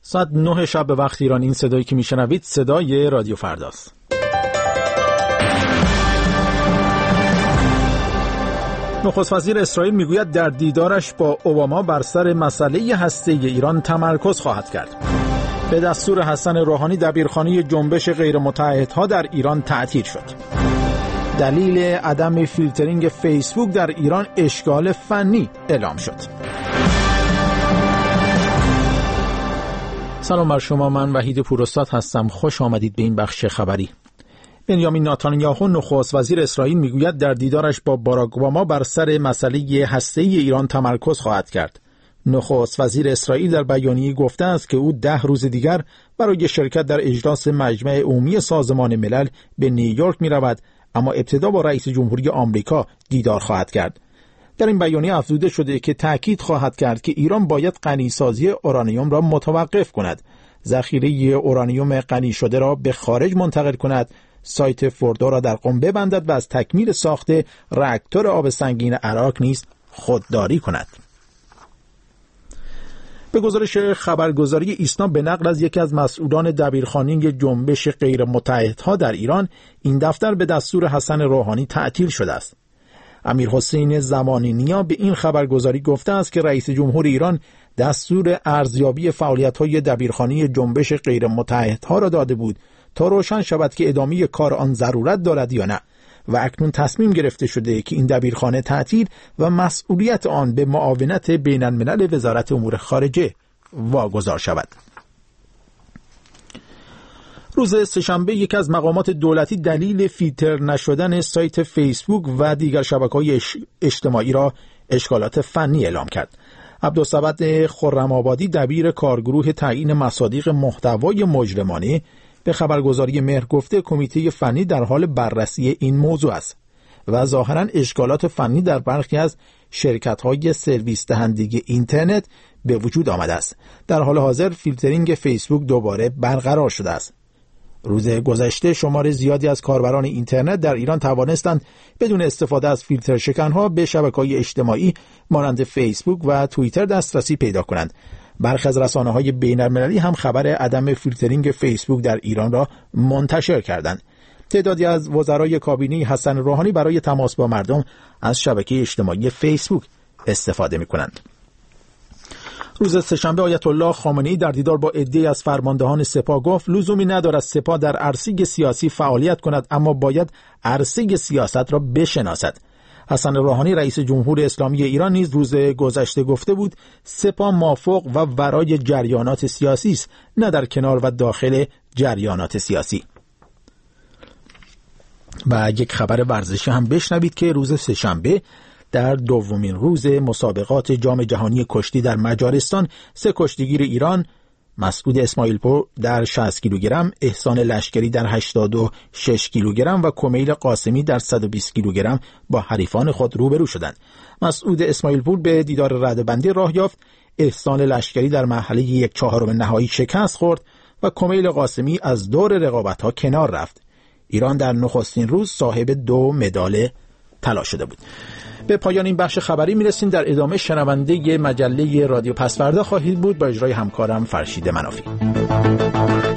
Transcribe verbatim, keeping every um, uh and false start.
ساعت نه شب به وقت ایران. این صدایی که میشنوید صدای رادیو فرداست. نخست وزیر اسرائیل میگوید در دیدارش با اوباما بر سر مسئله هسته ایران تمرکز خواهد کرد. به دستور حسن روحانی دبیرخانه جنبش غیر متعهدها در ایران تعطیل شد. دلیل عدم فیلترینگ فیسبوک در ایران اشکال فنی اعلام شد. سلام بر شما، من وحید پوراستاد هستم. خوش آمدید به این بخش خبری. بنیامین نتانیاهو نخست وزیر اسرائیل میگوید در دیدارش با باراک اوباما بر سر مسئله هسته‌ای ایران تمرکز خواهد کرد. نخست وزیر اسرائیل در بیانیه‌ای گفته است که او ده روز دیگر برای شرکت در اجلاس مجمع عمومی سازمان ملل به نیویورک می‌رود، اما ابتدا با رئیس جمهوری آمریکا دیدار خواهد کرد. در این بیانیه افزوده شده که تأکید خواهد کرد که ایران باید غنیسازی اورانیوم را متوقف کند، ذخیره اورانیوم غنی شده را به خارج منتقل کند، سایت فوردو را در قم ببندد و از تکمیل ساخت راکتور آب سنگین عراق نیز خودداری کند. به گزارش خبرگزاری ایسنا به نقل از یکی از مسئولان دبیرخانه جنبش غیر متعهدها در ایران، این دفتر به دستور حسن روحانی تعطیل شده است. امیر حسین زمانی نیا به این خبرگزاری گفته است که رئیس جمهور ایران دستور ارزیابی فعالیت‌های دبیرخانه جنبش غیر متعهدها را داده بود تا روشن شود که ادامه کار آن ضرورت دارد یا نه، و اکنون تصمیم گرفته شده که این دبیرخانه تعطیل و مسئولیت آن به معاونت بین الملل وزارت امور خارجه واگذار شود. روز سه‌شنبه یک از مقامات دولتی دلیل فیلتر نشدن سایت فیسبوک و دیگر شبکه‌های اجتماعی را اشکالات فنی اعلام کرد. عبدالصمد خرم‌آبادی دبیر کارگروه تعیین مصادیق محتوای مجرمانه به خبرگزاری مهر گفته کمیته فنی در حال بررسی این موضوع است و ظاهراً اشکالات فنی در برخی از شرکت‌های سرویس دهنده اینترنت به وجود آمده است. در حال حاضر فیلترینگ فیسبوک دوباره برقرار شده است. روز گذشته شمار زیادی از کاربران اینترنت در ایران توانستند بدون استفاده از فیلتر شکنها به شبکه‌های اجتماعی مانند فیسبوک و توییتر دسترسی پیدا کنند. برخی از رسانه‌های بین‌المللی هم خبر عدم فیلترینگ فیسبوک در ایران را منتشر کردند. تعدادی از وزرای کابینه حسن روحانی برای تماس با مردم از شبکه اجتماعی فیسبوک استفاده می‌کنند. روز سه‌شنبه آیت الله خامنه‌ای در دیدار با عده‌ای از فرماندهان سپاه گفت لزومی ندارد سپاه در عرصه سیاسی فعالیت کند، اما باید عرصه سیاست را بشناسد. حسن روحانی رئیس جمهور اسلامی ایران نیز روز گذشته گفته بود سپاه مافوق و ورای جریانات سیاسی است، نه در کنار و داخل جریانات سیاسی. و یک خبر ورزشی هم بشنوید که روز سه‌شنبه در دومین روز مسابقات جام جهانی کشتی در مجارستان سه کشتیگیر ایران، مسعود اسماعیل پور در شصت کیلوگرم، احسان لشکری در هشتاد و شش کیلوگرم و کمیل قاسمی در صد و بیست کیلوگرم با حریفان خود روبرو شدند. مسعود اسماعیل پور به دیدار ردبندی راه یافت، احسان لشکری در مرحله یک چهارم نهایی شکست خورد و کمیل قاسمی از دور رقابت‌ها کنار رفت. ایران در نخستین روز صاحب دو مدال طلا شده بود. به پایان این بخش خبری میرسیم. در ادامه شنونده مجله رادیو پسوردا خواهید بود با اجرای همکارم فرشید منافی.